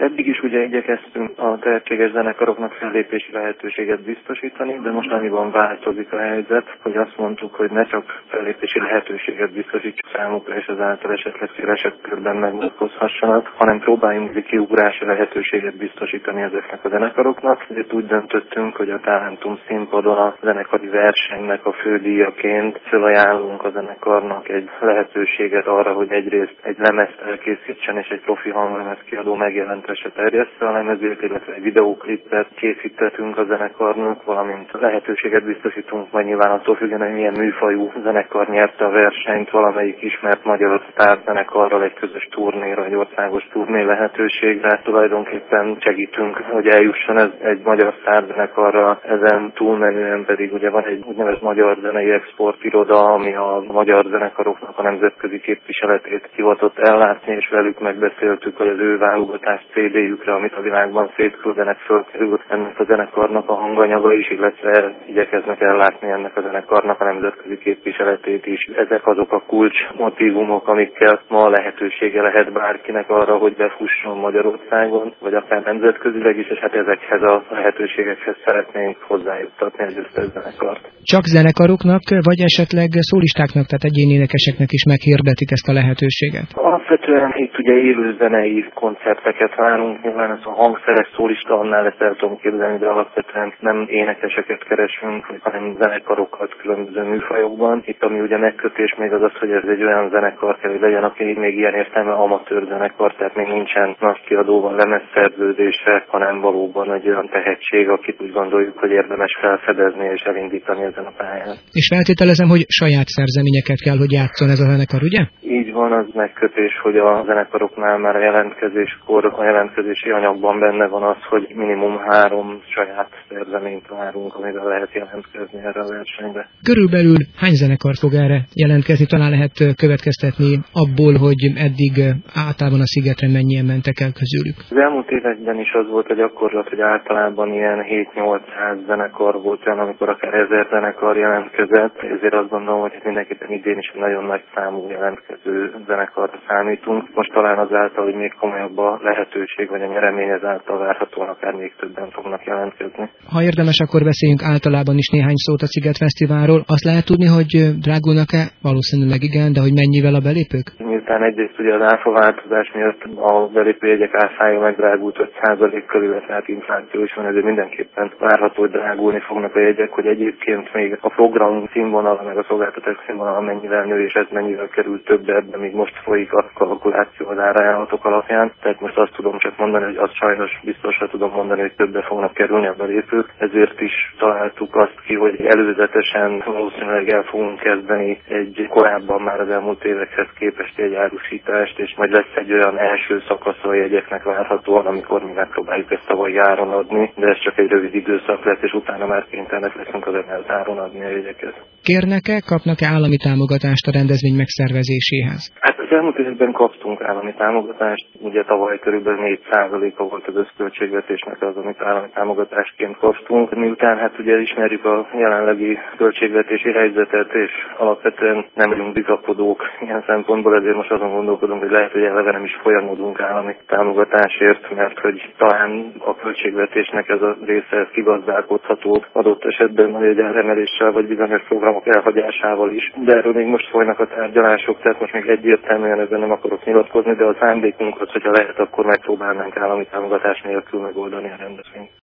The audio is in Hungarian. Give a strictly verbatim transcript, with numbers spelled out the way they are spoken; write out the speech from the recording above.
Eddig is ugye igyekeztünk a tehetséges zenekaroknak fellépési lehetőséget biztosítani, de mostaniban változik a helyzet, hogy azt mondtuk, hogy ne csak fellépési lehetőséget biztosítsuk számukra, és ezáltal esetleg szélesebb körben megmutatkozhassanak, hanem próbáljunk kiugrási lehetőséget biztosítani ezeknek a zenekaroknak. Ezért úgy döntöttünk, hogy a Talentum színpadon a zenekari versenynek a fődíjaként felajánlunk a zenekarnak egy lehetőséget arra, hogy egyrészt egy lemezt elkészítsen és egy profi hanglemez kiadó megjelentesse, terjessze a lemezét, illetve egy videóklipet készítettünk a zenekarnak, valamint lehetőséget biztosítunk, majd nyilván attól függően, hogy milyen műfajú zenekar nyerte a versenyt, valamelyik ismert magyar sztárzenekarral egy közös turnéra, egy országos turné lehetőségre. Tulajdonképpen segítünk, hogy eljusson ez egy magyar sztárzenekarra, ezen túlmenően pedig ugye van egy úgynevezett magyar zenei exportiroda, ami a magyar zenekaroknak a nemzetközi képviseletét hivatott ellátni, és velük megbeszéltük, hogy az ő válogatás cé dé-jükre, amit a világban szétküldenek, fölkerül ennek a zenekarnak a hanganyaga is, illetve igyekeznek ellátni ennek a zenekarnak a nemzetközi képviseletét is. Ezek azok a kulcs motívumok, amikkel ma lehetősége lehet bárkinek arra, hogy befusson Magyarországon, vagy akár nemzetközileg is, és hát ezekhez a lehetőségekhez szeretnénk hozzájuttatni egy összes zenekart. Csak zenekaroknak, vagy esetleg szólistáknak, tehát egyéni énekeseknek is meghirdetik ezt a lehetőséget? Alapvetően itt ugye élő zenei koncerteket várunk, nyilván ez a hangszeres szólista, annál ezt el tudom képzelni, de alapvetően nem énekeseket keresünk, hanem zenekarokat különböző műfajokban. Itt ami ugye megkötés még az az, hogy ez egy olyan zenekar kell, hogy legyen, aki még ilyen értelme amatőr zenekar, tehát még nincsen nagy kiadóval lemezszerződése, hanem valóban egy olyan tehetség, akit úgy gondoljuk, hogy érdemes felfedezni és elindítani ezen a pályán. És feltételezem, hogy saját szerzeményeket kell, hogy játszon ez a zenekar, ugye? Így van, az megkötés, hogy a zenekaroknál már a jelentkezéskor, a jelentkezési anyagban benne van az, hogy minimum három saját szerzeményt várunk, amivel lehet jelentkezni erre a versenybe. Körülbelül hány zenekar fog erre jelentkezni? Talán lehet következtetni abból, hogy eddig általában a szigetre mennyien mentek el közülük. Az elmúlt években is az volt a gyakorlat, hogy általában ilyen hét-nyolcszáz zenekar volt olyan, amikor akár ezer zenekar jelentkezett. Ezért azt gondolom, hogy mindenképpen idén is nagyon nagy számú jelentkező zenekarra számítunk. Most talán azáltal, hogy még komolyabb a lehetőség, vagy a nyeremény, ezáltal várhatóan akár még többen fognak jelentkezni. Ha érdemes, akkor beszéljünk általában is néhány szót a Sziget Fesztiválról. Azt lehet tudni, hogy drágulnak-e? Valószínűleg igen, de hogy mennyivel a belépők? Miután egyrészt ugye az áfaváltozás miatt a belépőjegyek áfája megdrágult öt százalékkal, illetve hát infláció is van, ezért mindenképpen várható, hogy drágulni fognak a jegyek, hogy egyébként még a program színvonala, meg a szolgáltatás színvonala mennyivel nő, és ez mennyivel kerül többe, ebben még most folyik a kalkuláció az árajánlatok alapján. Tehát most azt tudom csak mondani, hogy azt sajnos biztosra tudom mondani, hogy többe fognak kerülni a belépők. Ezért is találtuk azt ki, hogy előzetesen valószínűleg el fogunk kezdeni egy korábban már az elmúlt évekhez képest egy árusítást, és majd lesz egy olyan első szakasz a jegyeknek várhatóan, amikor mi megpróbáljuk ezt tavalyi áron adni, de ez csak egy rövid időszak lesz, és utána már kénytelenek leszünk az emelt áron adni a jegyeket. Kérnek-e, kapnak-e állami támogatást a rendezvény megszervezéséhez? Hát az elmúlt években kaptunk állami támogatást, ugye tavaly körülbelül négy százaléka volt az összköltségvetésnek az, amit állami támogatásként kaptunk. Miután hát ugye ismerjük a jelenlegi költségvetési helyzetet, és alapvetően nem vagyunk bizakodók ilyen szempontból, ezért most azon gondolkodunk, hogy lehet, hogy eleve nem is folyamodunk állami támogatásért, mert hogy talán a költségvetésnek ez a része kigazdálkodható adott esetben nagy egy áremeléssel vagy bizonyos programok elhagyásával is. De erről még most folynak a tárgyalások, tehát most még egyértelműen ebben nem akarok nyilatkozni, de a szándékunk az, hogyha lehet, akkor megpróbálnánk állami támogatás nélkül megoldani a rendezvényt.